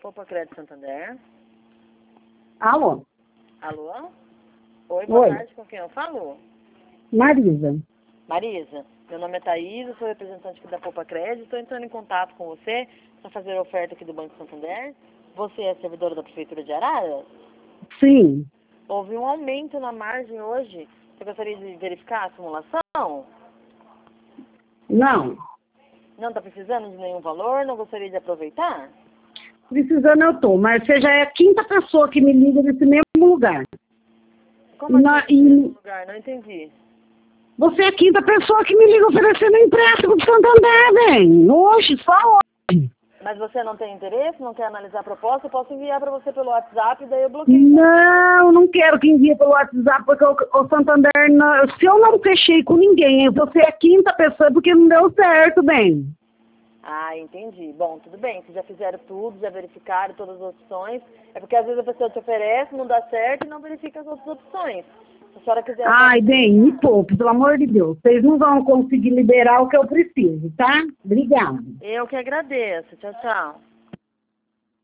Poupa Crédito Santander. Alô? Alô? Oi, boa Oi. tarde, com quem eu falo? Marisa. Marisa, meu nome é Thaís, eu sou representante aqui da Poupa Crédito, estou entrando em contato com você para fazer a oferta aqui do Banco Santander. Você é servidora da Prefeitura de Araras? Sim. Houve um aumento na margem hoje. Você gostaria de verificar a simulação? Não. Não está precisando de nenhum valor? Não gostaria de aproveitar? Precisando eu tô, mas você já é a quinta pessoa que me liga nesse mesmo lugar. Como assim, no mesmo lugar? Não entendi. Você é a quinta pessoa que me liga oferecendo empréstimo de Santander, bem. Hoje, só hoje. Mas você não tem interesse? Não quer analisar a proposta? Eu posso enviar para você pelo WhatsApp, daí eu bloqueio. Não quero que envie pelo WhatsApp, porque o Santander, se eu não fechei com ninguém, você é a quinta pessoa porque não deu certo, bem. Ah, entendi. Bom, tudo bem. Se já fizeram tudo, já verificaram todas as opções, é porque às vezes a pessoa te oferece, não dá certo e não verifica as outras opções. Se a senhora quiser... Ai, bem, me poupe, pelo amor de Deus. Vocês não vão conseguir liberar o que eu preciso, tá? Obrigada. Eu que agradeço. Tchau, tchau.